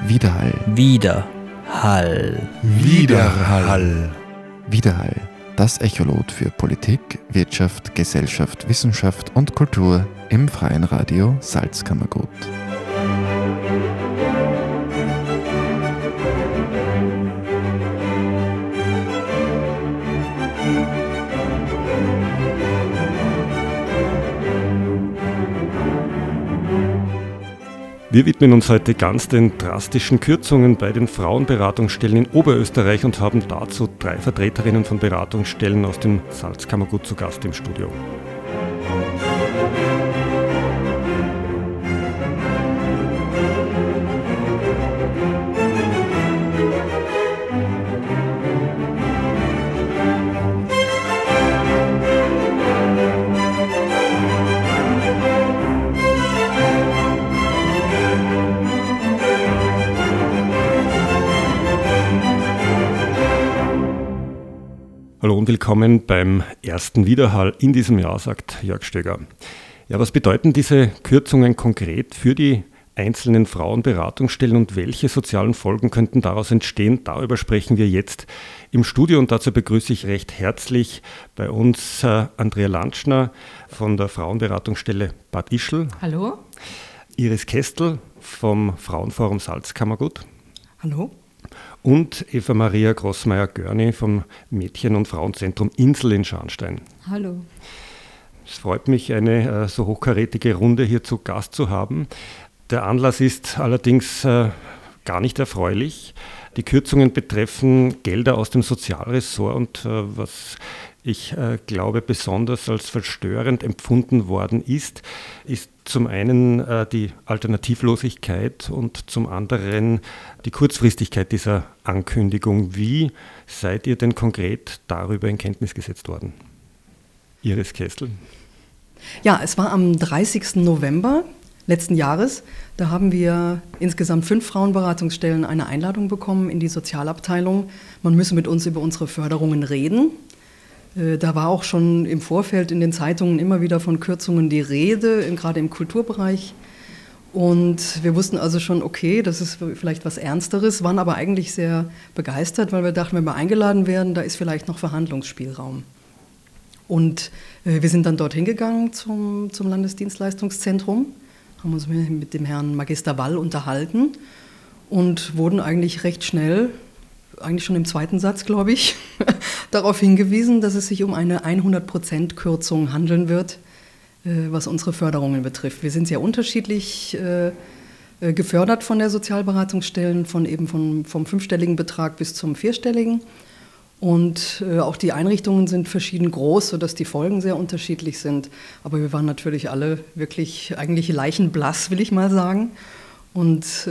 Widerhall. Widerhall. Widerhall. Widerhall. Das Echolot für Politik, Wirtschaft, Gesellschaft, Wissenschaft und Kultur im Freien Radio Salzkammergut. Wir widmen uns heute ganz den drastischen Kürzungen bei den Frauenberatungsstellen in Oberösterreich und haben dazu 3 Vertreterinnen von Beratungsstellen aus dem Salzkammergut zu Gast im Studio. Hallo und willkommen beim ersten Widerhall in diesem Jahr, sagt Jörg Stöger. Ja, was bedeuten diese Kürzungen konkret für die einzelnen Frauenberatungsstellen und welche sozialen Folgen könnten daraus entstehen? Darüber sprechen wir jetzt im Studio und dazu begrüße ich recht herzlich bei uns Andrea Lantschner von der Frauenberatungsstelle Bad Ischl. Hallo. Iris Kestel vom Frauenforum Salzkammergut. Hallo. Und Eva-Maria Grossmeier-Görni vom Mädchen- und Frauenzentrum Insel in Scharnstein. Hallo. Es freut mich, eine so hochkarätige Runde hier zu Gast zu haben. Der Anlass ist allerdings gar nicht erfreulich. Die Kürzungen betreffen Gelder aus dem Sozialressort und was ich glaube besonders als verstörend empfunden worden ist zum einen die Alternativlosigkeit und zum anderen die Kurzfristigkeit dieser Ankündigung. Wie seid ihr denn konkret darüber in Kenntnis gesetzt worden? Iris Kestel. Ja, es war am 30. November letzten Jahres. Da haben wir insgesamt 5 Frauenberatungsstellen eine Einladung bekommen in die Sozialabteilung. Man müsse mit uns über unsere Förderungen reden. Da war auch schon im Vorfeld in den Zeitungen immer wieder von Kürzungen die Rede, gerade im Kulturbereich. Und wir wussten also schon, okay, das ist vielleicht was Ernsteres, waren aber eigentlich sehr begeistert, weil wir dachten, wenn wir eingeladen werden, da ist vielleicht noch Verhandlungsspielraum. Und wir sind dann dorthin gegangen zum Landesdienstleistungszentrum, haben uns mit dem Herrn Magister Wall unterhalten und wurden eigentlich recht schnell, eigentlich schon im 2. Satz, glaube ich, darauf hingewiesen, dass es sich um eine 100% Kürzung handeln wird, was unsere Förderungen betrifft. Wir sind sehr unterschiedlich gefördert von der Sozialberatungsstellen, vom 5-stelligen Betrag bis zum 4-stelligen. Und auch die Einrichtungen sind verschieden groß, sodass die Folgen sehr unterschiedlich sind. Aber wir waren natürlich alle wirklich eigentlich leichenblass, will ich mal sagen. Und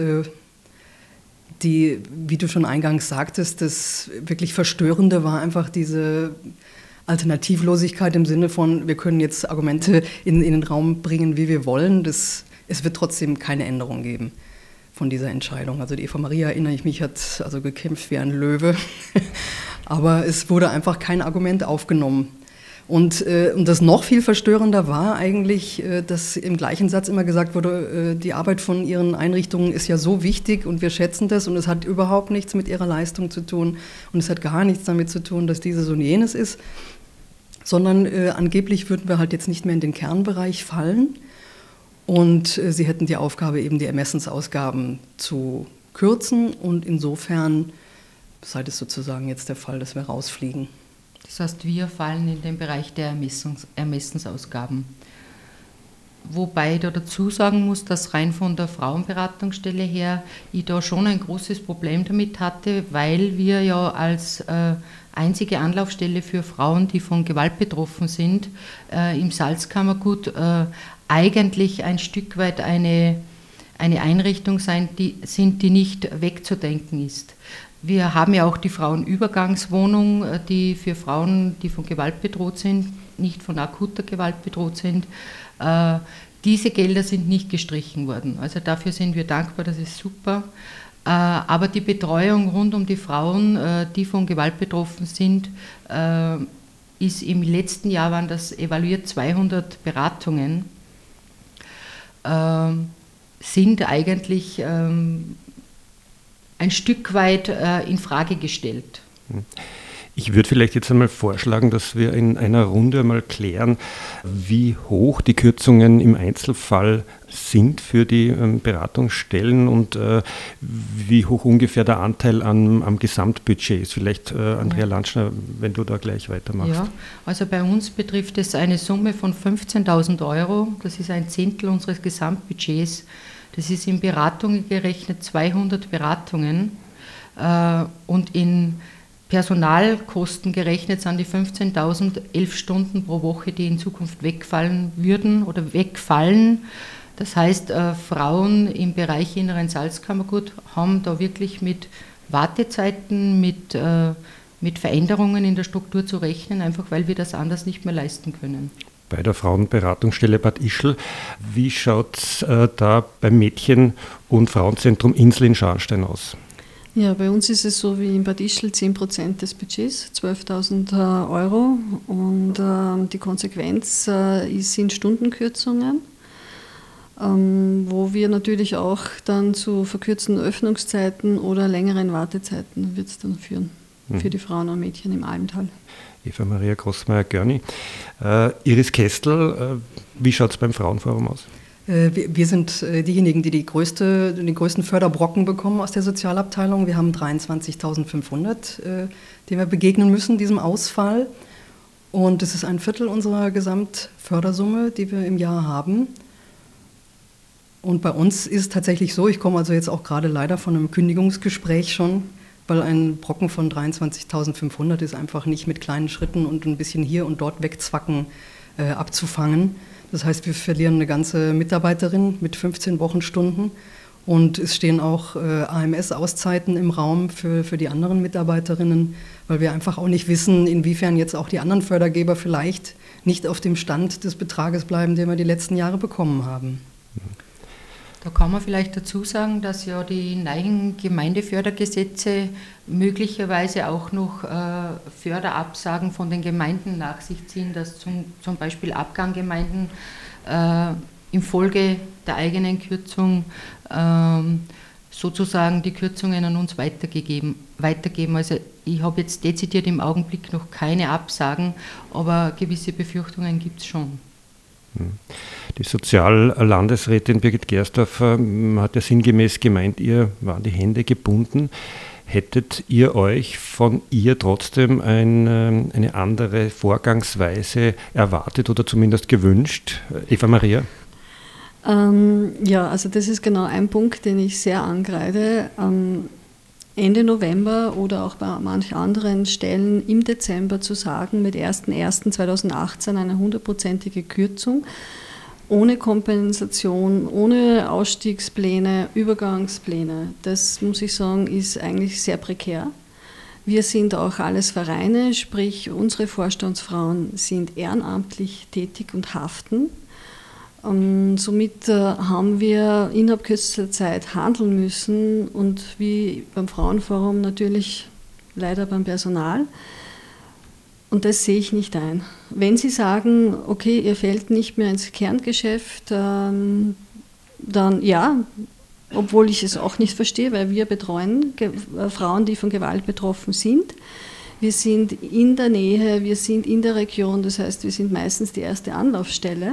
wie du schon eingangs sagtest, das wirklich Verstörende war einfach diese Alternativlosigkeit im Sinne von, wir können jetzt Argumente in den Raum bringen, wie wir wollen. Es wird trotzdem keine Änderung geben von dieser Entscheidung. Also die Eva-Maria, erinnere ich mich, hat also gekämpft wie ein Löwe. Aber es wurde einfach kein Argument aufgenommen. Und das noch viel verstörender war eigentlich, dass im gleichen Satz immer gesagt wurde, die Arbeit von ihren Einrichtungen ist ja so wichtig und wir schätzen das und es hat überhaupt nichts mit ihrer Leistung zu tun und es hat gar nichts damit zu tun, dass dieses und jenes ist, sondern angeblich würden wir halt jetzt nicht mehr in den Kernbereich fallen und sie hätten die Aufgabe, eben die Ermessensausgaben zu kürzen und insofern sei das sozusagen jetzt der Fall, dass wir rausfliegen. Das heißt, wir fallen in den Bereich der Ermessensausgaben. Wobei ich da dazu sagen muss, dass rein von der Frauenberatungsstelle her ich da schon ein großes Problem damit hatte, weil wir ja als einzige Anlaufstelle für Frauen, die von Gewalt betroffen sind, im Salzkammergut eigentlich ein Stück weit eine Einrichtung sind, die nicht wegzudenken ist. Wir haben ja auch die Frauenübergangswohnung, die für Frauen, die von Gewalt bedroht sind, nicht von akuter Gewalt bedroht sind. Diese Gelder sind nicht gestrichen worden. Also dafür sind wir dankbar, das ist super. Aber die Betreuung rund um die Frauen, die von Gewalt betroffen sind, ist im letzten Jahr, waren das evaluiert 200 Beratungen, sind eigentlich ein Stück weit in Frage gestellt. Ich würde vielleicht jetzt einmal vorschlagen, dass wir in einer Runde mal klären, wie hoch die Kürzungen im Einzelfall sind für die Beratungsstellen und wie hoch ungefähr der Anteil am Gesamtbudget ist. Vielleicht, Andrea Lantschner, wenn du da gleich weitermachst. Ja, also bei uns betrifft es eine Summe von 15.000 €. Das ist ein Zehntel unseres Gesamtbudgets. Das ist in Beratungen gerechnet 200 Beratungen und in Personalkosten gerechnet sind die 15.000 11 Stunden pro Woche, die in Zukunft wegfallen würden oder wegfallen. Das heißt, Frauen im Bereich Inneren Salzkammergut haben da wirklich mit Wartezeiten, mit Veränderungen in der Struktur zu rechnen, einfach weil wir das anders nicht mehr leisten können. Bei der Frauenberatungsstelle Bad Ischl, wie schaut es da beim Mädchen- und Frauenzentrum Insel in Scharnstein aus? Ja, bei uns ist es so wie in Bad Ischl 10% des Budgets, 12.000 €. Und die Konsequenz sind Stundenkürzungen, wo wir natürlich auch dann zu verkürzten Öffnungszeiten oder längeren Wartezeiten wird es dann führen für die Frauen und Mädchen im Almtal. Eva Maria Grossmeier-Görni. Iris Kestel, wie schaut es beim Frauenforum aus? Wir sind diejenigen, die den größten Förderbrocken bekommen aus der Sozialabteilung. Wir haben 23.500, denen wir begegnen müssen, diesem Ausfall. Und es ist ein Viertel unserer Gesamtfördersumme, die wir im Jahr haben. Und bei uns ist es tatsächlich so, ich komme also jetzt auch gerade leider von einem Kündigungsgespräch schon, weil ein Brocken von 23.500 ist einfach nicht mit kleinen Schritten und ein bisschen hier und dort wegzwacken abzufangen. Das heißt, wir verlieren eine ganze Mitarbeiterin mit 15 Wochenstunden und es stehen auch AMS-Auszeiten im Raum für die anderen Mitarbeiterinnen, weil wir einfach auch nicht wissen, inwiefern jetzt auch die anderen Fördergeber vielleicht nicht auf dem Stand des Betrages bleiben, den wir die letzten Jahre bekommen haben. Da kann man vielleicht dazu sagen, dass ja die neuen Gemeindefördergesetze möglicherweise auch noch Förderabsagen von den Gemeinden nach sich ziehen, dass zum Beispiel Abganggemeinden infolge der eigenen Kürzung sozusagen die Kürzungen an uns weitergeben. Also ich habe jetzt dezidiert im Augenblick noch keine Absagen, aber gewisse Befürchtungen gibt es schon. Die Soziallandesrätin Birgit Gersdorfer hat ja sinngemäß gemeint, ihr waren die Hände gebunden. Hättet ihr euch von ihr trotzdem eine andere Vorgangsweise erwartet oder zumindest gewünscht? Eva Maria? Ja, also das ist genau ein Punkt, den ich sehr angreife. Ende November oder auch bei manchen anderen Stellen im Dezember zu sagen, mit 1.1.2018 eine 100%ige Kürzung, ohne Kompensation, ohne Ausstiegspläne, Übergangspläne. Das, muss ich sagen, ist eigentlich sehr prekär. Wir sind auch alles Vereine, sprich unsere Vorstandsfrauen sind ehrenamtlich tätig und haften. Somit haben wir innerhalb kürzester Zeit handeln müssen und wie beim Frauenforum natürlich leider beim Personal. Und das sehe ich nicht ein. Wenn Sie sagen, okay, ihr fällt nicht mehr ins Kerngeschäft, dann ja, obwohl ich es auch nicht verstehe, weil wir betreuen Frauen, die von Gewalt betroffen sind. Wir sind in der Nähe, wir sind in der Region, das heißt, wir sind meistens die erste Anlaufstelle.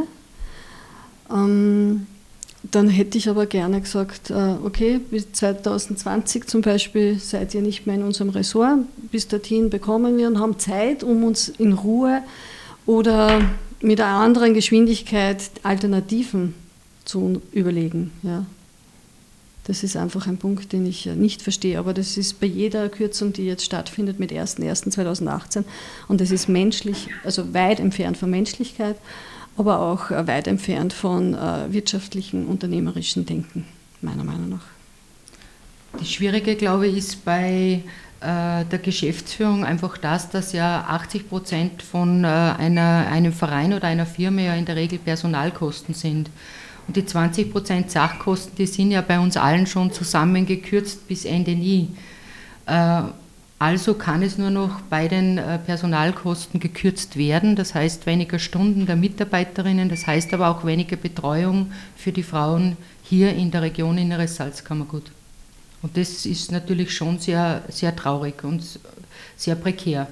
Dann hätte ich aber gerne gesagt, okay, bis 2020 zum Beispiel seid ihr nicht mehr in unserem Ressort, bis dorthin bekommen wir und haben Zeit, um uns in Ruhe oder mit einer anderen Geschwindigkeit Alternativen zu überlegen. Ja. Das ist einfach ein Punkt, den ich nicht verstehe, aber das ist bei jeder Kürzung, die jetzt stattfindet mit 1.1.2018 und das ist menschlich, also weit entfernt von Menschlichkeit, aber auch weit entfernt von wirtschaftlichen, unternehmerischen Denken, meiner Meinung nach. Das Schwierige, glaube ich, ist bei der Geschäftsführung einfach das, dass ja 80% von einem Verein oder einer Firma ja in der Regel Personalkosten sind. Und die 20% Sachkosten, die sind ja bei uns allen schon zusammengekürzt bis Ende nie. Also kann es nur noch bei den Personalkosten gekürzt werden, das heißt weniger Stunden der Mitarbeiterinnen, das heißt aber auch weniger Betreuung für die Frauen hier in der Region Inneres Salzkammergut. Und das ist natürlich schon sehr, sehr traurig und sehr prekär.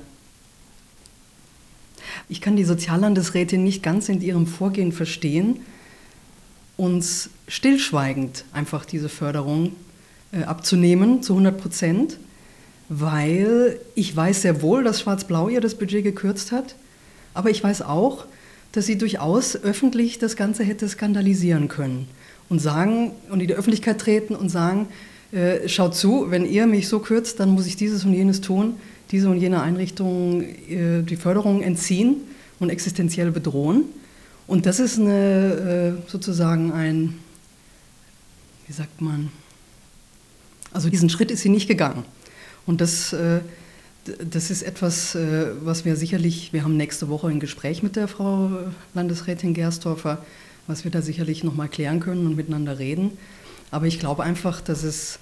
Ich kann die Soziallandesrätin nicht ganz in ihrem Vorgehen verstehen, uns stillschweigend einfach diese Förderung abzunehmen zu 100%, weil ich weiß sehr wohl, dass Schwarz-Blau ihr das Budget gekürzt hat, aber ich weiß auch, dass sie durchaus öffentlich das Ganze hätte skandalisieren können und sagen und in die Öffentlichkeit treten und sagen, schaut zu, wenn ihr mich so kürzt, dann muss ich dieses und jenes tun, diese und jene Einrichtung die Förderung entziehen und existenziell bedrohen. Und das ist sozusagen ein, wie sagt man, also diesen Schritt ist sie nicht gegangen. Und das ist etwas, was wir haben nächste Woche ein Gespräch mit der Frau Landesrätin Gerstorfer, was wir da sicherlich nochmal klären können und miteinander reden. Aber ich glaube einfach, dass es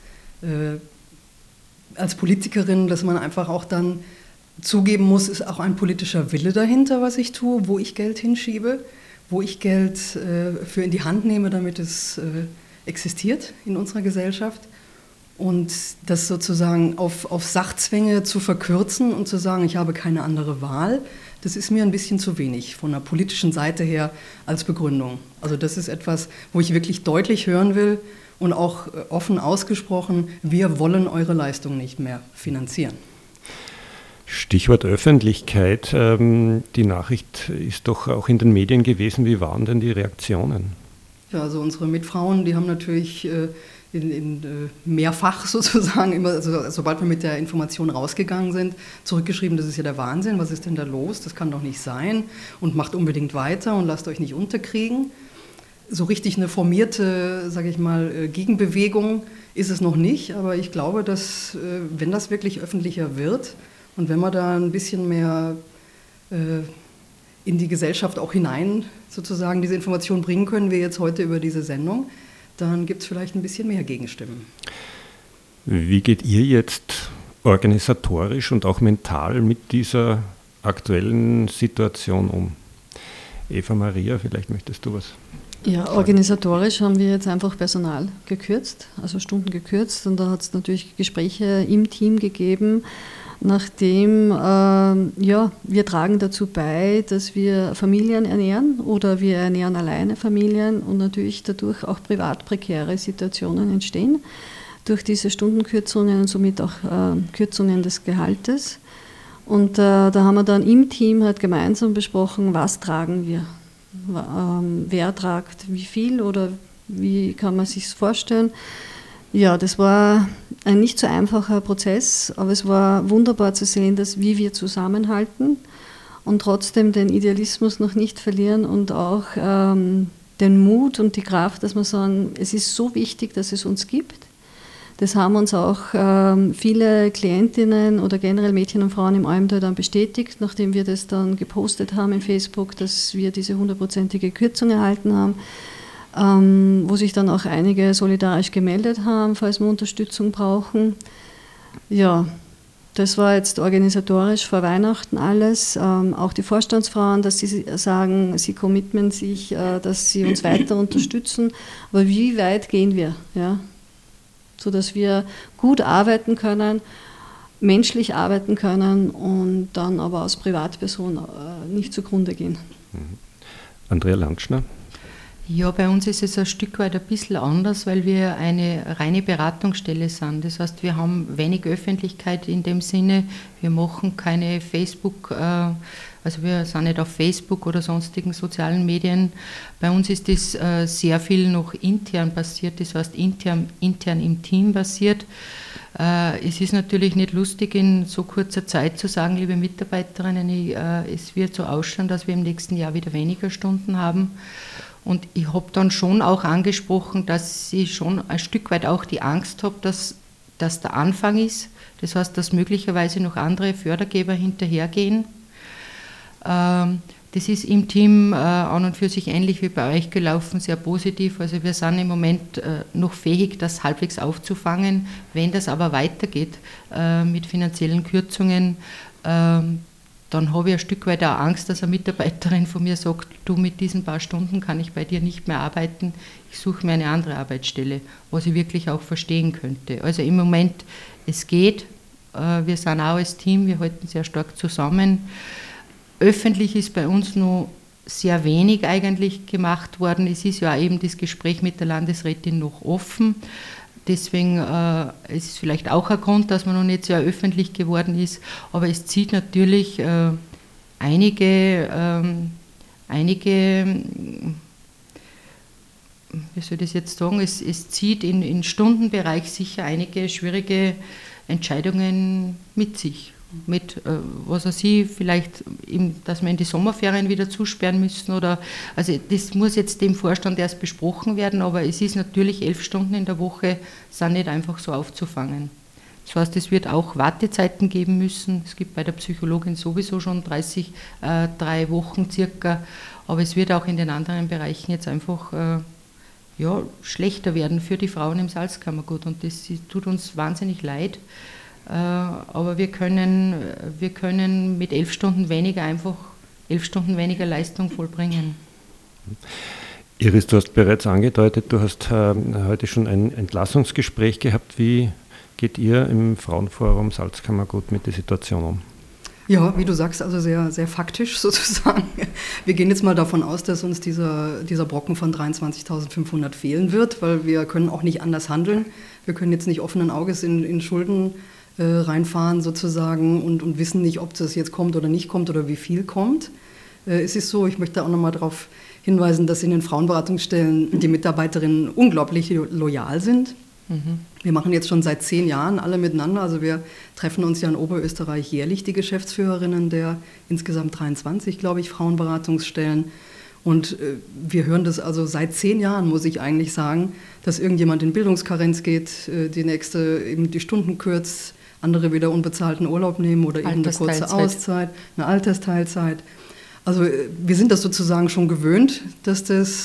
als Politikerin, dass man einfach auch dann zugeben muss, ist auch ein politischer Wille dahinter, was ich tue, wo ich Geld hinschiebe, wo ich Geld für in die Hand nehme, damit es existiert in unserer Gesellschaft. Und das sozusagen auf Sachzwänge zu verkürzen und zu sagen, ich habe keine andere Wahl, das ist mir ein bisschen zu wenig von der politischen Seite her als Begründung. Also das ist etwas, wo ich wirklich deutlich hören will und auch offen ausgesprochen, wir wollen eure Leistung nicht mehr finanzieren. Stichwort Öffentlichkeit. Die Nachricht ist doch auch in den Medien gewesen. Wie waren denn die Reaktionen? Ja, also unsere Mitfrauen, die haben natürlich mehrfach sozusagen, immer, also sobald wir mit der Information rausgegangen sind, zurückgeschrieben, das ist ja der Wahnsinn, was ist denn da los, das kann doch nicht sein und macht unbedingt weiter und lasst euch nicht unterkriegen. So richtig eine formierte, sage ich mal, Gegenbewegung ist es noch nicht, aber ich glaube, dass, wenn das wirklich öffentlicher wird und wenn wir da ein bisschen mehr in die Gesellschaft auch hinein sozusagen diese Information bringen können, wir jetzt heute über diese Sendung, dann gibt es vielleicht ein bisschen mehr Gegenstimmen. Wie geht ihr jetzt organisatorisch und auch mental mit dieser aktuellen Situation um? Eva Maria, vielleicht möchtest du was sagen? Ja, organisatorisch haben wir jetzt einfach Personal gekürzt, also Stunden gekürzt, und da hat es natürlich Gespräche im Team gegeben, nachdem wir tragen dazu bei, dass wir Familien ernähren oder wir ernähren alleine Familien und natürlich dadurch auch privat prekäre Situationen entstehen durch diese Stundenkürzungen und somit auch Kürzungen des Gehaltes. Und da haben wir dann im Team halt gemeinsam besprochen, was tragen wir. Wer tragt wie viel oder wie kann man sich vorstellen. Ja, das war ein nicht so einfacher Prozess, aber es war wunderbar zu sehen, wie wir zusammenhalten und trotzdem den Idealismus noch nicht verlieren und auch den Mut und die Kraft, dass wir sagen, es ist so wichtig, dass es uns gibt. Das haben uns auch viele Klientinnen oder generell Mädchen und Frauen im Almtal dann bestätigt, nachdem wir das dann gepostet haben in Facebook, dass wir diese 100%ige Kürzung erhalten haben, wo sich dann auch einige solidarisch gemeldet haben, falls wir Unterstützung brauchen. Ja, das war jetzt organisatorisch vor Weihnachten alles. Auch die Vorstandsfrauen, dass sie sagen, sie committen sich, dass sie uns weiter unterstützen. Aber wie weit gehen wir? Ja? Sodass wir gut arbeiten können, menschlich arbeiten können und dann aber als Privatperson nicht zugrunde gehen. Andrea Landschner? Ja, bei uns ist es ein Stück weit ein bisschen anders, weil wir eine reine Beratungsstelle sind. Das heißt, wir haben wenig Öffentlichkeit in dem Sinne. Wir machen keine Facebook, also wir sind nicht auf Facebook oder sonstigen sozialen Medien. Bei uns ist das sehr viel noch intern passiert, das heißt intern im Team passiert. Es ist natürlich nicht lustig, in so kurzer Zeit zu sagen, liebe Mitarbeiterinnen, es wird so ausschauen, dass wir im nächsten Jahr wieder weniger Stunden haben. Und ich habe dann schon auch angesprochen, dass ich schon ein Stück weit auch die Angst habe, dass das der Anfang ist. Das heißt, dass möglicherweise noch andere Fördergeber hinterhergehen. Das ist im Team an und für sich ähnlich wie bei euch gelaufen, sehr positiv. Also wir sind im Moment noch fähig, das halbwegs aufzufangen. Wenn das aber weitergeht mit finanziellen Kürzungen, dann habe ich ein Stück weit auch Angst, dass eine Mitarbeiterin von mir sagt, du, mit diesen paar Stunden kann ich bei dir nicht mehr arbeiten, ich suche mir eine andere Arbeitsstelle, was ich wirklich auch verstehen könnte. Also im Moment, es geht, wir sind auch als Team, wir halten sehr stark zusammen. Öffentlich ist bei uns noch sehr wenig eigentlich gemacht worden. Es ist ja auch eben das Gespräch mit der Landesrätin noch offen. Deswegen ist es vielleicht auch ein Grund, dass man noch nicht sehr öffentlich geworden ist. Aber es zieht natürlich einige, wie soll ich das jetzt sagen, es zieht in Stundenbereich sicher einige schwierige Entscheidungen mit sich. Mit, was weiß ich, vielleicht, dass wir in die Sommerferien wieder zusperren müssen oder, also das muss jetzt dem Vorstand erst besprochen werden, aber es ist natürlich 11 Stunden in der Woche, sind nicht einfach so aufzufangen. Das heißt, es wird auch Wartezeiten geben müssen, es gibt bei der Psychologin sowieso schon 3 Wochen circa, aber es wird auch in den anderen Bereichen jetzt einfach schlechter werden für die Frauen im Salzkammergut und das tut uns wahnsinnig leid. Aber wir können mit 11 Stunden weniger einfach 11 Stunden weniger Leistung vollbringen. Iris, du hast bereits angedeutet, du hast heute schon ein Entlassungsgespräch gehabt. Wie geht ihr im Frauenforum Salzkammergut mit der Situation um? Ja, wie du sagst, also sehr, sehr faktisch sozusagen. Wir gehen jetzt mal davon aus, dass uns dieser Brocken von 23.500 fehlen wird, weil wir können auch nicht anders handeln. Wir können jetzt nicht offenen Auges in Schulden reinfahren sozusagen und wissen nicht, ob das jetzt kommt oder nicht kommt oder wie viel kommt. Es ist so, ich möchte auch nochmal darauf hinweisen, dass in den Frauenberatungsstellen die Mitarbeiterinnen unglaublich loyal sind. Mhm. Wir machen jetzt schon seit 10 Jahren alle miteinander, also wir treffen uns ja in Oberösterreich jährlich, die Geschäftsführerinnen der insgesamt 23, glaube ich, Frauenberatungsstellen. Und wir hören das also seit 10 Jahren, muss ich eigentlich sagen, dass irgendjemand in Bildungskarenz geht, die nächste eben die Stunden kürzt, andere wieder unbezahlten Urlaub nehmen oder eben eine kurze Auszeit, eine Altersteilzeit. Also wir sind das sozusagen schon gewöhnt, dass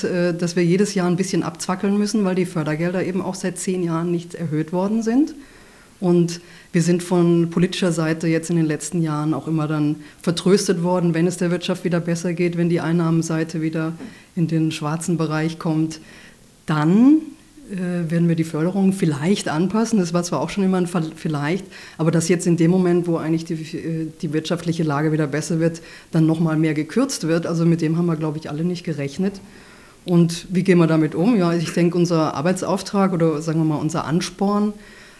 wir jedes Jahr ein bisschen abzwackeln müssen, weil die Fördergelder eben auch seit 10 Jahren nicht erhöht worden sind. Und wir sind von politischer Seite jetzt in den letzten Jahren auch immer dann vertröstet worden, wenn es der Wirtschaft wieder besser geht, wenn die Einnahmenseite wieder in den schwarzen Bereich kommt, dann werden wir die Förderung vielleicht anpassen. Das war zwar auch schon immer ein vielleicht, aber dass jetzt in dem Moment, wo eigentlich die wirtschaftliche Lage wieder besser wird, dann nochmal mehr gekürzt wird, also mit dem haben wir, glaube ich, alle nicht gerechnet. Und wie gehen wir damit um? Ja, ich denke, unser Arbeitsauftrag oder sagen wir mal unser Ansporn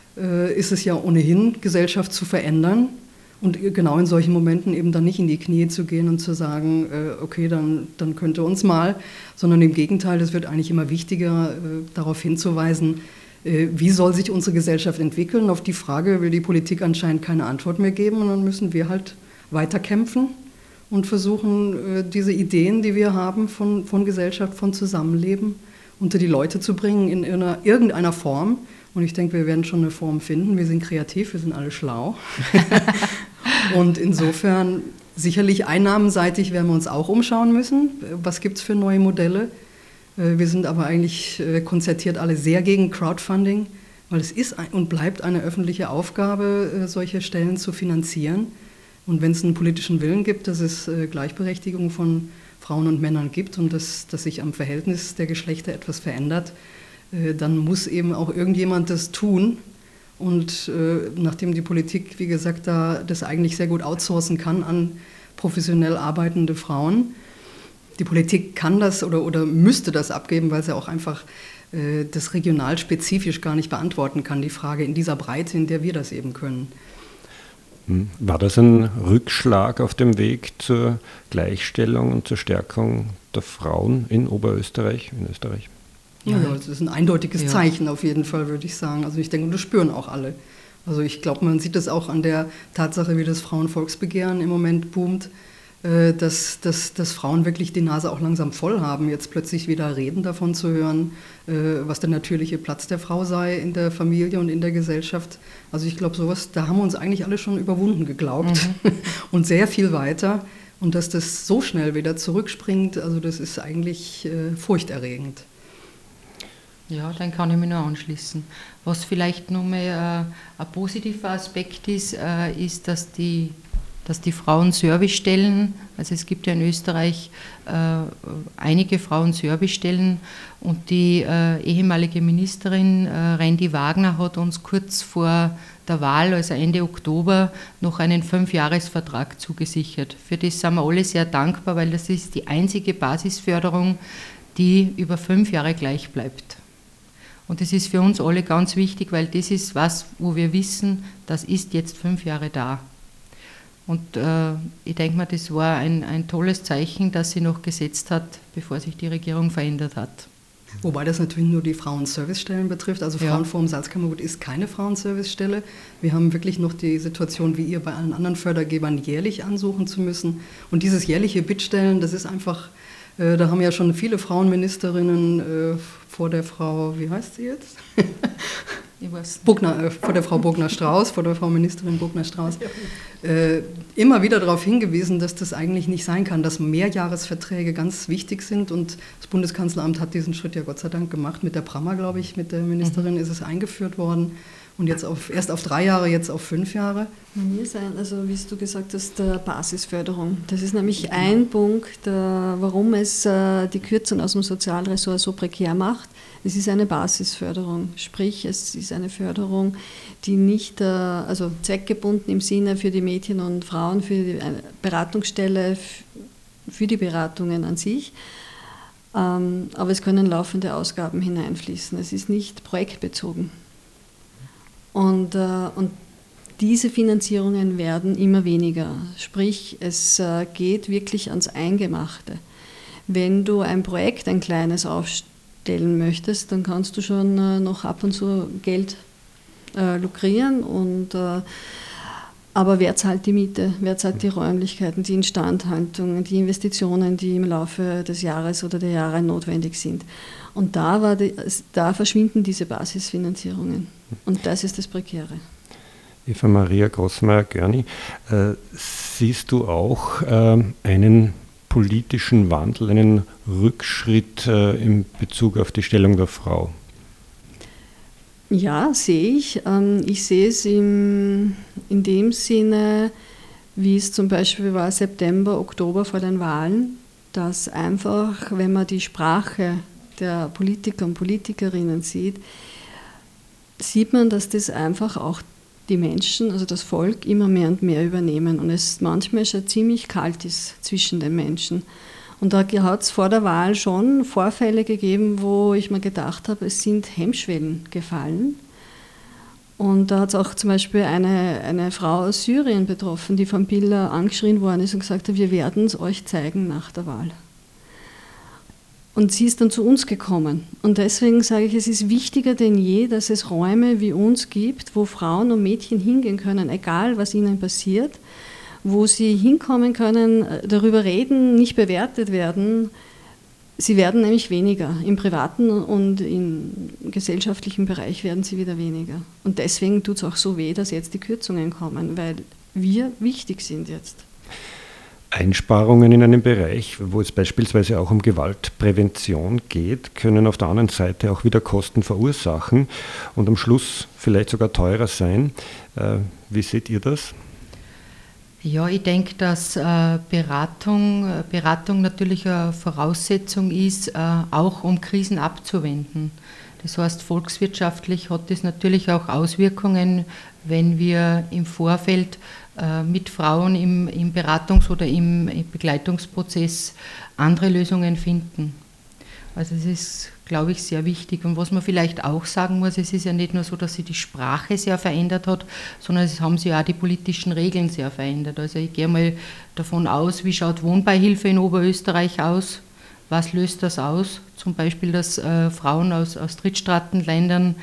ist es ja ohnehin, Gesellschaft zu verändern und genau in solchen Momenten eben dann nicht in die Knie zu gehen und zu sagen, okay, dann könnte uns mal, sondern im Gegenteil, es wird eigentlich immer wichtiger, darauf hinzuweisen, wie soll sich unsere Gesellschaft entwickeln. Auf die Frage will die Politik anscheinend keine Antwort mehr geben und dann müssen wir halt weiterkämpfen und versuchen, diese Ideen, die wir haben von Gesellschaft, von Zusammenleben, unter die Leute zu bringen in irgendeiner Form. Und ich denke, wir werden schon eine Form finden. Wir sind kreativ, wir sind alle schlau. Und insofern, sicherlich einnahmenseitig werden wir uns auch umschauen müssen. Was gibt es für neue Modelle? Wir sind aber eigentlich konzertiert alle sehr gegen Crowdfunding, weil es ist und bleibt eine öffentliche Aufgabe, solche Stellen zu finanzieren. Und wenn es einen politischen Willen gibt, dass es Gleichberechtigung von Frauen und Männern gibt und dass sich am Verhältnis der Geschlechter etwas verändert, dann muss eben auch irgendjemand das tun. Und nachdem die Politik, wie gesagt, da das eigentlich sehr gut outsourcen kann an professionell arbeitende Frauen, die Politik kann das oder müsste das abgeben, weil sie auch einfach das regional spezifisch gar nicht beantworten kann, die Frage in dieser Breite, in der wir das eben können. War das ein Rückschlag auf dem Weg zur Gleichstellung und zur Stärkung der Frauen in Oberösterreich, in Österreich? Ja, das ist ein eindeutiges Zeichen auf jeden Fall, würde ich sagen. Also ich denke, und das spüren auch alle. Also ich glaube, man sieht das auch an der Tatsache, wie das Frauenvolksbegehren im Moment boomt, dass Frauen wirklich die Nase auch langsam voll haben, jetzt plötzlich wieder Reden davon zu hören, was der natürliche Platz der Frau sei in der Familie und in der Gesellschaft. Also ich glaube, sowas, da haben wir uns eigentlich alle schon überwunden geglaubt und sehr viel weiter. Und dass das so schnell wieder zurückspringt, also das ist eigentlich furchterregend. Ja, dann kann ich mich nur anschließen. Was vielleicht noch mal ein positiver Aspekt ist, ist, dass die dass die Frauenservicestellen, also es gibt ja in Österreich einige Frauenservicestellen, und die ehemalige Ministerin Rendi Wagner hat uns kurz vor der Wahl, also Ende Oktober, noch einen 5-Jahres-Vertrag zugesichert. Für das sind wir alle sehr dankbar, weil das ist die einzige Basisförderung, die über 5 Jahre gleich bleibt. Und das ist für uns alle ganz wichtig, weil das ist was, wo wir wissen, das ist jetzt 5 Jahre da. Und ich denke mal, das war ein tolles Zeichen, das sie noch gesetzt hat, bevor sich die Regierung verändert hat. Wobei das natürlich nur die Frauenservicestellen betrifft. Also Frauenforum Salzkammergut ist keine Frauenservicestelle. Wir haben wirklich noch die Situation, wie ihr bei allen anderen Fördergebern, jährlich ansuchen zu müssen. Und dieses jährliche Bittstellen, das ist einfach, da haben ja schon viele Frauenministerinnen vor der Frau, wie heißt sie jetzt? Vor der Frau Bogner-Strauß, vor der Frau Ministerin Bogner-Strauß, immer wieder darauf hingewiesen, dass das eigentlich nicht sein kann, dass Mehrjahresverträge ganz wichtig sind, und das Bundeskanzleramt hat diesen Schritt ja Gott sei Dank gemacht. Mit der Prammer, glaube ich, mit der Ministerin ist es eingeführt worden, und jetzt erst auf 3 Jahre, jetzt auf 5 Jahre. Also wie du gesagt hast, der Basisförderung. Das ist nämlich ein Punkt, warum es die Kürzung aus dem Sozialressort so prekär macht. Es ist eine Basisförderung, sprich es ist eine Förderung, die nicht also zweckgebunden im Sinne für die Mädchen und Frauen, für die Beratungsstelle, für die Beratungen an sich, aber es können laufende Ausgaben hineinfließen. Es ist nicht projektbezogen. Und diese Finanzierungen werden immer weniger, sprich es geht wirklich ans Eingemachte. Wenn du ein Projekt, ein kleines aufstellen möchtest, dann kannst du schon noch ab und zu Geld lukrieren, aber wer zahlt die Miete, wer zahlt die Räumlichkeiten, die Instandhaltung, die Investitionen, die im Laufe des Jahres oder der Jahre notwendig sind. Und da verschwinden diese Basisfinanzierungen. Und das ist das Prekäre. Eva Maria Grossmeier-Görni, siehst du auch einen politischen Wandel, einen Rückschritt in Bezug auf die Stellung der Frau? Ja, sehe ich. Ich sehe es in dem Sinne, wie es zum Beispiel war September, Oktober vor den Wahlen, dass einfach, wenn man die Sprache der Politiker und Politikerinnen sieht man, dass das einfach auch die Menschen, also das Volk, immer mehr und mehr übernehmen und es manchmal schon ziemlich kalt ist zwischen den Menschen. Und da hat es vor der Wahl schon Vorfälle gegeben, wo ich mir gedacht habe, es sind Hemmschwellen gefallen. Und da hat es auch zum Beispiel eine Frau aus Syrien betroffen, die von Bilder angeschrien worden ist und gesagt hat, wir werden es euch zeigen nach der Wahl. Und sie ist dann zu uns gekommen. Und deswegen sage ich, es ist wichtiger denn je, dass es Räume wie uns gibt, wo Frauen und Mädchen hingehen können, egal was ihnen passiert, wo sie hinkommen können, darüber reden, nicht bewertet werden. Sie werden nämlich weniger. Im privaten und im gesellschaftlichen Bereich werden sie wieder weniger. Und deswegen tut es auch so weh, dass jetzt die Kürzungen kommen, weil wir wichtig sind jetzt. Einsparungen in einem Bereich, wo es beispielsweise auch um Gewaltprävention geht, können auf der anderen Seite auch wieder Kosten verursachen und am Schluss vielleicht sogar teurer sein. Wie seht ihr das? Ja, ich denke, dass Beratung natürlich eine Voraussetzung ist, auch um Krisen abzuwenden. Das heißt, volkswirtschaftlich hat das natürlich auch Auswirkungen, wenn wir im Vorfeld mit Frauen im Beratungs- oder im Begleitungsprozess andere Lösungen finden. Also das ist, glaube ich, sehr wichtig. Und was man vielleicht auch sagen muss, es ist ja nicht nur so, dass sich die Sprache sehr verändert hat, sondern es haben sich auch die politischen Regeln sehr verändert. Also ich gehe mal davon aus, wie schaut Wohnbeihilfe in Oberösterreich aus? Was löst das aus? Zum Beispiel, dass Frauen aus Drittstaatenländern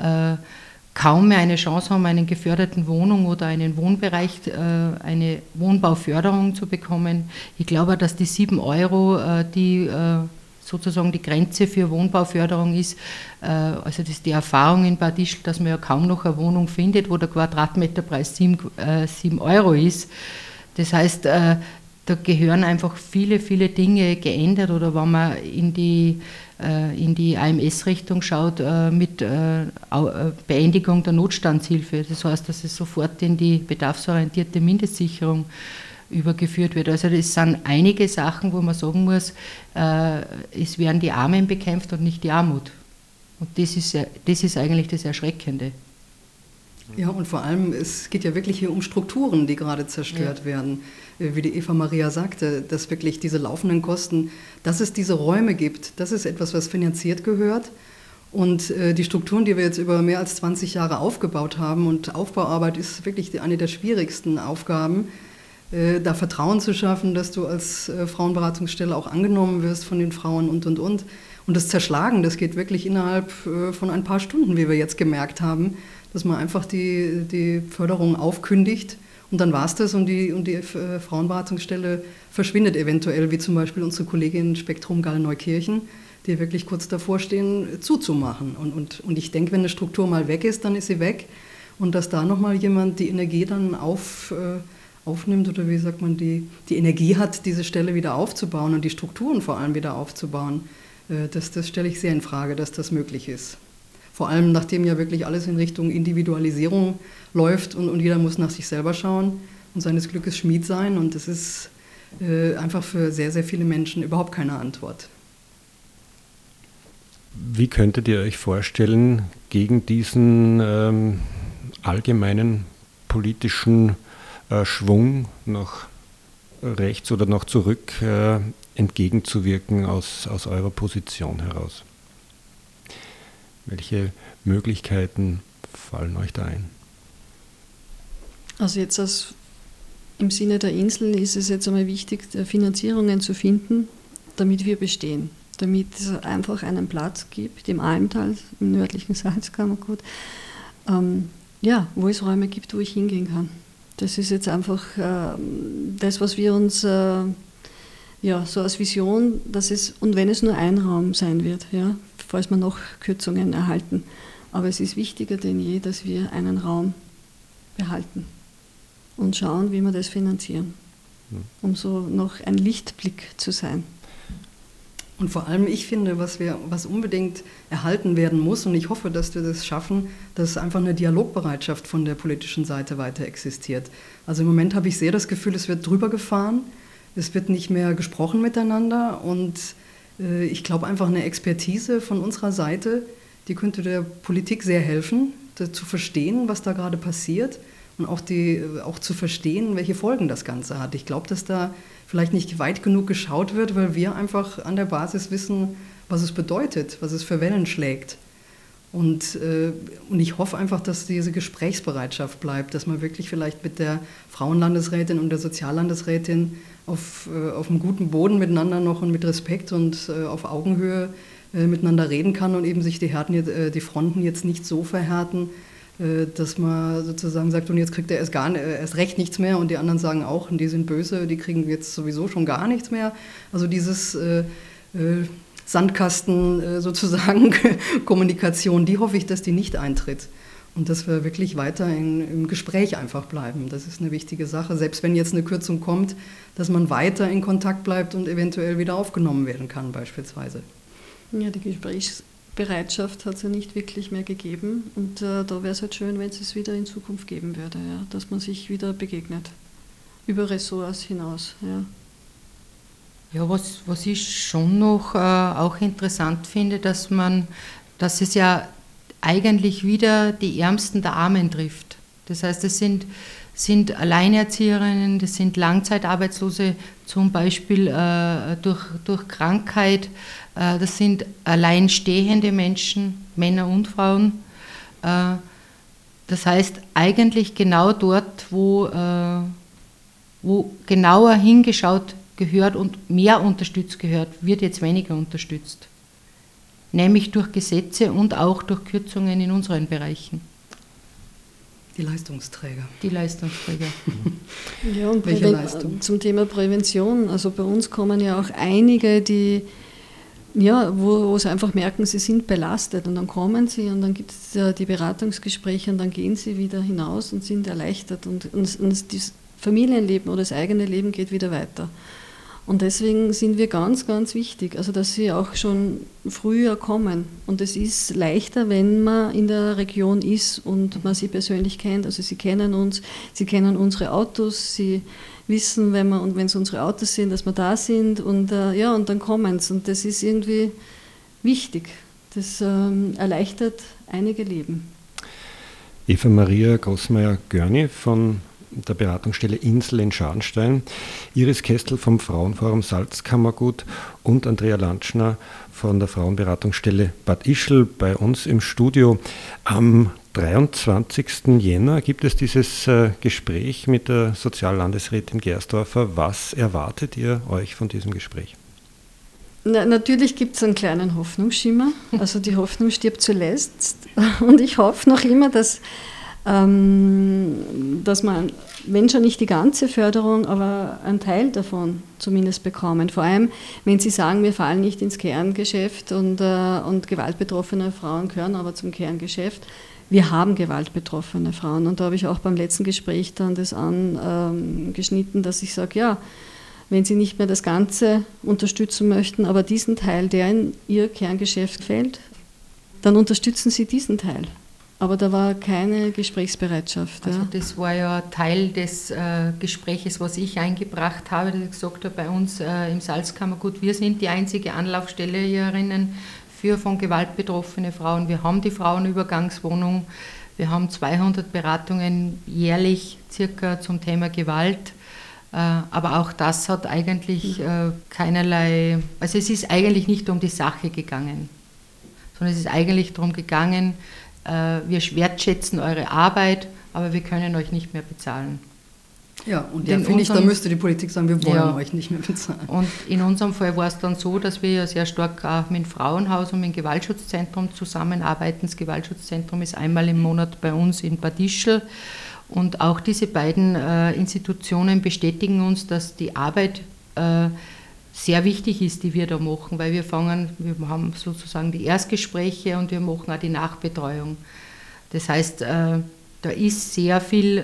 kaum mehr eine Chance haben, einen geförderten Wohnung oder einen Wohnbereich, eine Wohnbauförderung zu bekommen. Ich glaube, dass die 7 €, die sozusagen die Grenze für Wohnbauförderung ist, also das ist die Erfahrung in Bad Ischl, dass man ja kaum noch eine Wohnung findet, wo der Quadratmeterpreis 7 € ist. Das heißt, da gehören einfach viele, viele Dinge geändert, oder wenn man in die AMS-Richtung schaut, mit Beendigung der Notstandshilfe. Das heißt, dass es sofort in die bedarfsorientierte Mindestsicherung übergeführt wird. Also das sind einige Sachen, wo man sagen muss, es werden die Armen bekämpft und nicht die Armut. Und das ist eigentlich das Erschreckende. Ja, und vor allem, es geht ja wirklich hier um Strukturen, die gerade zerstört werden. Wie die Eva Maria sagte, dass wirklich diese laufenden Kosten, dass es diese Räume gibt, das ist etwas, was finanziert gehört. Und die Strukturen, die wir jetzt über mehr als 20 Jahre aufgebaut haben, und Aufbauarbeit ist wirklich eine der schwierigsten Aufgaben, da Vertrauen zu schaffen, dass du als Frauenberatungsstelle auch angenommen wirst von den Frauen und. Und das Zerschlagen, das geht wirklich innerhalb von ein paar Stunden, wie wir jetzt gemerkt haben, dass man einfach die Förderung aufkündigt und dann war es das und die Frauenberatungsstelle verschwindet eventuell, wie zum Beispiel unsere Kollegin Spektrum Gall-Neukirchen, die wirklich kurz davor stehen, zuzumachen. Und ich denke, wenn eine Struktur mal weg ist, dann ist sie weg. Und dass da nochmal jemand die Energie dann aufnimmt oder wie sagt man, die Energie hat, diese Stelle wieder aufzubauen und die Strukturen vor allem wieder aufzubauen, das stelle ich sehr in Frage, dass das möglich ist. Vor allem, nachdem ja wirklich alles in Richtung Individualisierung läuft und jeder muss nach sich selber schauen und seines Glückes Schmied sein. Und das ist einfach für sehr, sehr viele Menschen überhaupt keine Antwort. Wie könntet ihr euch vorstellen, gegen diesen allgemeinen politischen Schwung nach rechts oder nach zurück entgegenzuwirken aus eurer Position heraus? Welche Möglichkeiten fallen euch da ein? Also jetzt im Sinne der Insel ist es jetzt einmal wichtig, Finanzierungen zu finden, damit wir bestehen. Damit es einfach einen Platz gibt im Almtal, im nördlichen Salzkammergut, wo es Räume gibt, wo ich hingehen kann. Das ist jetzt einfach das, was wir uns so als Vision, und wenn es nur ein Raum sein wird, falls wir noch Kürzungen erhalten. Aber es ist wichtiger denn je, dass wir einen Raum behalten und schauen, wie wir das finanzieren, um so noch ein Lichtblick zu sein. Und vor allem, ich finde, was unbedingt erhalten werden muss, und ich hoffe, dass wir das schaffen, dass einfach eine Dialogbereitschaft von der politischen Seite weiter existiert. Also im Moment habe ich sehr das Gefühl, es wird drüber gefahren, es wird nicht mehr gesprochen miteinander und ich glaube einfach eine Expertise von unserer Seite, die könnte der Politik sehr helfen, zu verstehen, was da gerade passiert und auch zu verstehen, welche Folgen das Ganze hat. Ich glaube, dass da vielleicht nicht weit genug geschaut wird, weil wir einfach an der Basis wissen, was es bedeutet, was es für Wellen schlägt. Und ich hoffe einfach, dass diese Gesprächsbereitschaft bleibt, dass man wirklich vielleicht mit der Frauenlandesrätin und der Soziallandesrätin auf einem guten Boden miteinander noch und mit Respekt und auf Augenhöhe miteinander reden kann und eben sich die Fronten jetzt nicht so verhärten, dass man sozusagen sagt, und jetzt kriegt er erst recht nichts mehr und die anderen sagen auch, und die sind böse, die kriegen jetzt sowieso schon gar nichts mehr. Also dieses Sandkasten sozusagen Kommunikation, die hoffe ich, dass die nicht eintritt. Und dass wir wirklich weiter im Gespräch einfach bleiben. Das ist eine wichtige Sache. Selbst wenn jetzt eine Kürzung kommt, dass man weiter in Kontakt bleibt und eventuell wieder aufgenommen werden kann beispielsweise. Ja, die Gesprächsbereitschaft hat es ja nicht wirklich mehr gegeben. Und da wäre es halt schön, wenn es wieder in Zukunft geben würde, dass man sich wieder begegnet. Über Ressorts hinaus. Ja, was ich schon noch auch interessant finde, dass es ja eigentlich wieder die Ärmsten der Armen trifft. Das heißt, das sind Alleinerzieherinnen, das sind Langzeitarbeitslose, zum Beispiel durch Krankheit, das sind alleinstehende Menschen, Männer und Frauen. Das heißt, eigentlich genau dort, wo genauer hingeschaut gehört und mehr unterstützt gehört, wird jetzt weniger unterstützt. Nämlich durch Gesetze und auch durch Kürzungen in unseren Bereichen. Die Leistungsträger. Ja, und zum Thema Prävention. Also bei uns kommen ja auch einige, wo sie einfach merken, sie sind belastet und dann kommen sie und dann gibt es die Beratungsgespräche und dann gehen sie wieder hinaus und sind erleichtert. Und Familienleben oder das eigene Leben geht wieder weiter. Und deswegen sind wir ganz, ganz wichtig, also dass sie auch schon früher kommen. Und es ist leichter, wenn man in der Region ist und man sie persönlich kennt. Also sie kennen uns, sie kennen unsere Autos, sie wissen, wenn es unsere Autos sind, dass wir da sind und und dann kommen sie. Und das ist irgendwie wichtig. Das erleichtert einige Leben. Eva Maria Grossmeier-Görni von der Beratungsstelle Insel in Scharnstein, Iris Kestel vom Frauenforum Salzkammergut und Andrea Lantschner von der Frauenberatungsstelle Bad Ischl bei uns im Studio. Am 23. Jänner gibt es dieses Gespräch mit der Soziallandesrätin Gersdorfer. Was erwartet ihr euch von diesem Gespräch? Natürlich gibt es einen kleinen Hoffnungsschimmer. Also die Hoffnung stirbt zuletzt. Und ich hoffe noch immer, dass man, wenn schon nicht die ganze Förderung, aber einen Teil davon zumindest bekommen. Vor allem, wenn Sie sagen, wir fallen nicht ins Kerngeschäft und gewaltbetroffene Frauen gehören aber zum Kerngeschäft. Wir haben gewaltbetroffene Frauen und da habe ich auch beim letzten Gespräch dann das angeschnitten, dass ich sage, ja, wenn Sie nicht mehr das Ganze unterstützen möchten, aber diesen Teil, der in Ihr Kerngeschäft fällt, dann unterstützen Sie diesen Teil. Aber da war keine Gesprächsbereitschaft. Also das war ja Teil des Gespräches, was ich eingebracht habe, dass ich gesagt habe, bei uns im Salzkammergut, wir sind die einzige Anlaufstelle hierinnen für von Gewalt betroffene Frauen. Wir haben die Frauenübergangswohnung, wir haben 200 Beratungen jährlich circa zum Thema Gewalt. Aber auch das hat eigentlich keinerlei, also es ist eigentlich nicht um die Sache gegangen, sondern es ist eigentlich darum gegangen, wir wertschätzen eure Arbeit, aber wir können euch nicht mehr bezahlen. Ja, und ja, finde ich, da müsste die Politik sagen, wir wollen euch nicht mehr bezahlen. Und in unserem Fall war es dann so, dass wir ja sehr stark auch mit dem Frauenhaus und mit dem Gewaltschutzzentrum zusammenarbeiten. Das Gewaltschutzzentrum ist einmal im Monat bei uns in Bad Ischl. Und auch diese beiden Institutionen bestätigen uns, dass die Arbeit sehr wichtig ist, die wir da machen, weil wir haben sozusagen die Erstgespräche und wir machen auch die Nachbetreuung. Das heißt, da ist sehr viel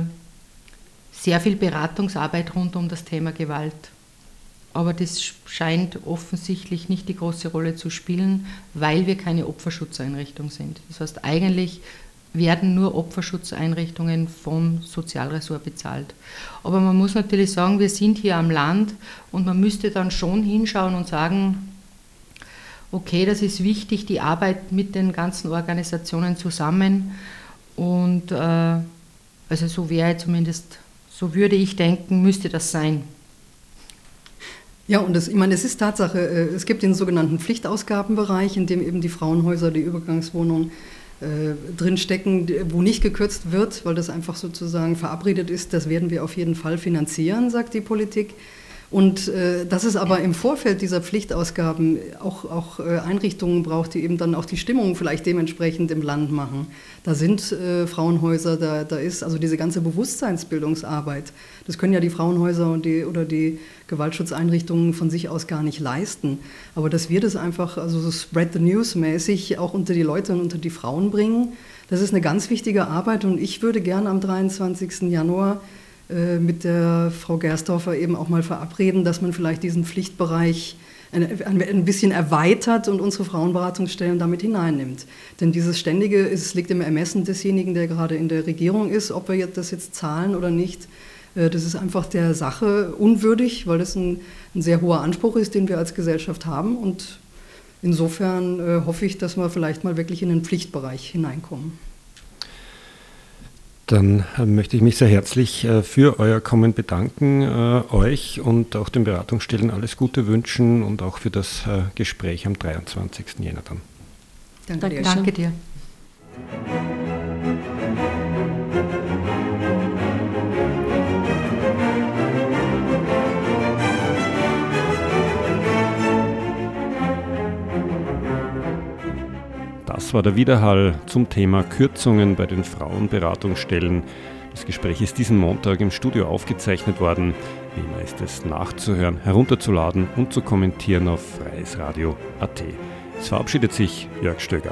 Beratungsarbeit rund um das Thema Gewalt. Aber das scheint offensichtlich nicht die große Rolle zu spielen, weil wir keine Opferschutzeinrichtung sind. Das heißt, eigentlich werden nur Opferschutzeinrichtungen vom Sozialressort bezahlt. Aber man muss natürlich sagen, wir sind hier am Land und man müsste dann schon hinschauen und sagen, okay, das ist wichtig, die Arbeit mit den ganzen Organisationen zusammen und also so wäre zumindest, so würde ich denken, müsste das sein. Ja, und es ist Tatsache, es gibt den sogenannten Pflichtausgabenbereich, in dem eben die Frauenhäuser, die Übergangswohnungen drinstecken, wo nicht gekürzt wird, weil das einfach sozusagen verabredet ist, das werden wir auf jeden Fall finanzieren, sagt die Politik. Und dass es aber im Vorfeld dieser Pflichtausgaben auch Einrichtungen braucht, die eben dann auch die Stimmung vielleicht dementsprechend im Land machen. Da sind Frauenhäuser, da ist also diese ganze Bewusstseinsbildungsarbeit. Das können ja die Frauenhäuser oder die Gewaltschutzeinrichtungen von sich aus gar nicht leisten. Aber dass wir das einfach, also so Spread the News mäßig auch unter die Leute und unter die Frauen bringen, das ist eine ganz wichtige Arbeit. Und ich würde gerne am 23. Januar mit der Frau Gersdorfer eben auch mal verabreden, dass man vielleicht diesen Pflichtbereich ein bisschen erweitert und unsere Frauenberatungsstellen damit hineinnimmt. Denn dieses Ständige, es liegt im Ermessen desjenigen, der gerade in der Regierung ist, ob wir das jetzt zahlen oder nicht. Das ist einfach der Sache unwürdig, weil das ein sehr hoher Anspruch ist, den wir als Gesellschaft haben. Und insofern hoffe ich, dass wir vielleicht mal wirklich in den Pflichtbereich hineinkommen. Dann möchte ich mich sehr herzlich für euer Kommen bedanken, euch und auch den Beratungsstellen alles Gute wünschen und auch für das Gespräch am 23. Jänner dann. Danke dir. Das war der Widerhall zum Thema Kürzungen bei den Frauenberatungsstellen. Das Gespräch ist diesen Montag im Studio aufgezeichnet worden. Wie immer ist es nachzuhören, herunterzuladen und zu kommentieren auf freiesradio.at. Es verabschiedet sich Jörg Stöger.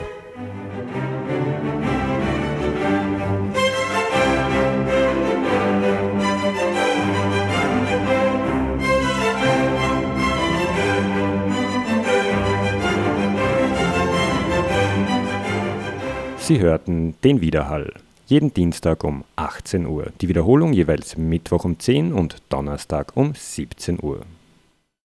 Sie hörten den Widerhall. Jeden Dienstag um 18 Uhr. Die Wiederholung jeweils Mittwoch um 10 und Donnerstag um 17 Uhr.